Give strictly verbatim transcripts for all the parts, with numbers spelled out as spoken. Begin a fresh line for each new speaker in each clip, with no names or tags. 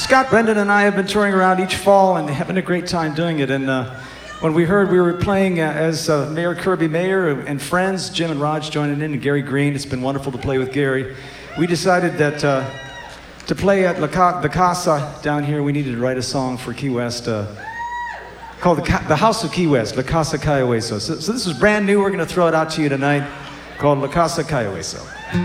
Scott Brendan and I have been touring around each fall and having a great time doing it. And uh, when we heard we were playing uh, as uh, Mayor Kirby Mayer and friends, Jim and Raj joining in, and Gary Green, it's been wonderful to play with Gary. We decided that uh, to play at La Ca- the Casa down here, we needed to write a song for Key West uh, called the, Ca- the House of Key West, La Casa Cayo Hueso. So, so this is brand new. We're going to throw it out to you tonight, called La Casa Cayo Hueso.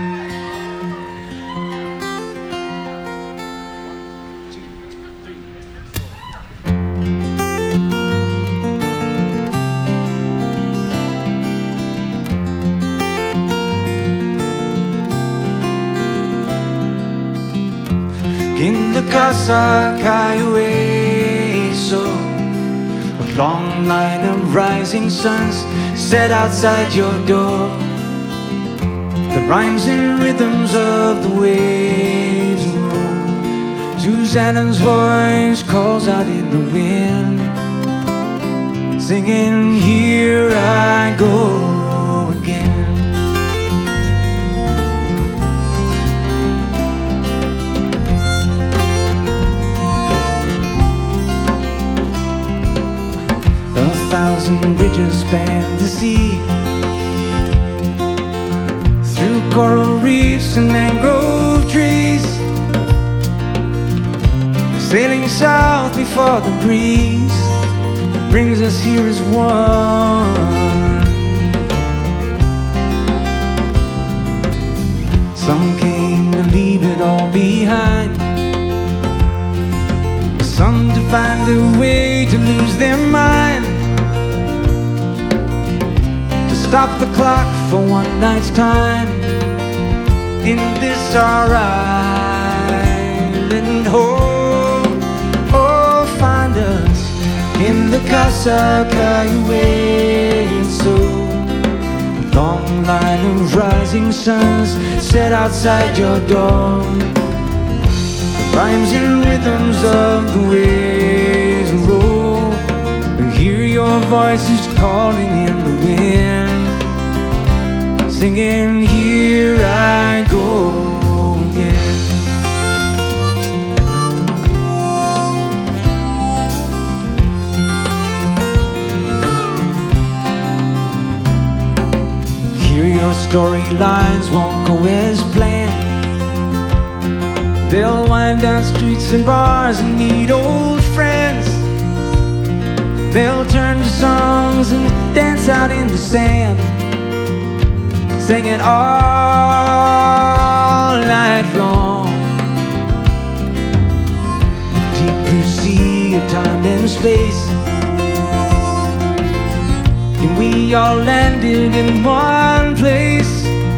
In the Casa Cayo Hueso, a long line of rising suns set outside your door. The rhymes and rhythms of the waves roll. Susanna's voice calls out in the wind, singing, here I go again. A thousand bridges span the sea, through coral reefs and mangrove trees, sailing south before the breeze brings us here as one. Some came to leave it all behind, some to find a way to lose their mind, to stop the clock for one night's time in this our island home. Oh, find us in the Casa Cayo Hueso, a long line of rising suns set outside your door. Rhymes and rhythms of the waves roll. Hear your voices calling in the wind, singing, here I go again. Hear your storylines won't go as planned. They'll wind down streets and bars and meet old friends. They'll turn to songs and dance out in the sand, singing all night long. Deep blue sea of time and space, and we all landed in one place.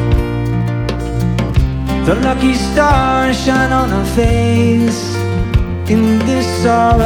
The lucky stars shine on our face in this our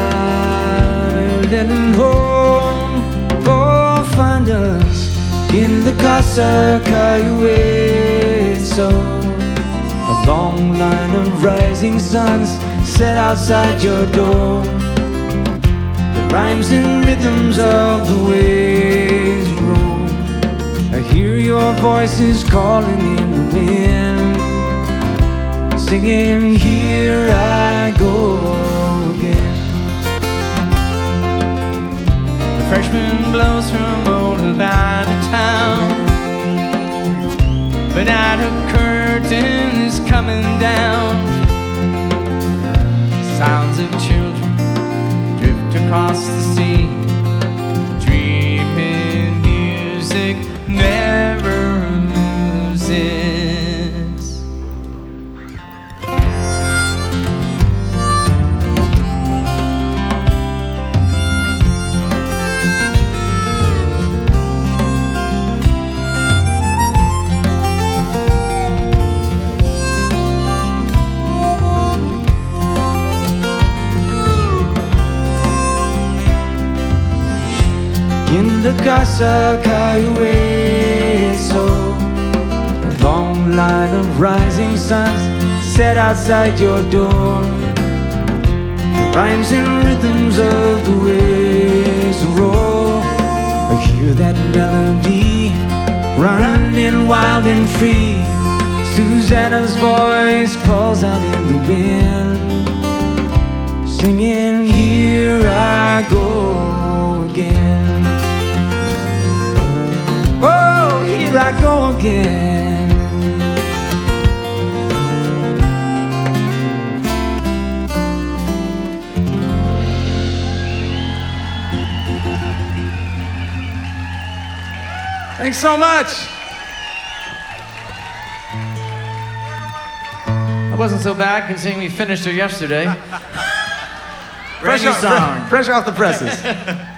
island home. Oh, find us in the Casa Cayo Hueso, a long line of rising suns set outside your door. The rhymes and rhythms of the waves roll. I hear your voices calling in the wind, singing, here I go again. The fresh wind blows from old Havana town, but now the curtain is coming down. Sounds of children drift across the sea, dreaming music never loses. In the Casa Cayo Hueso, a long line of rising suns set outside your door. The rhymes and rhythms of the waves roll. I hear that melody running wild and free. Susanna's voice calls out in the wind, singing, here I go again. Oh, here I go again.
Thanks so much.
That wasn't so bad considering we finished her yesterday.
Fresh
Brand new
off,
song.
fresh off the presses.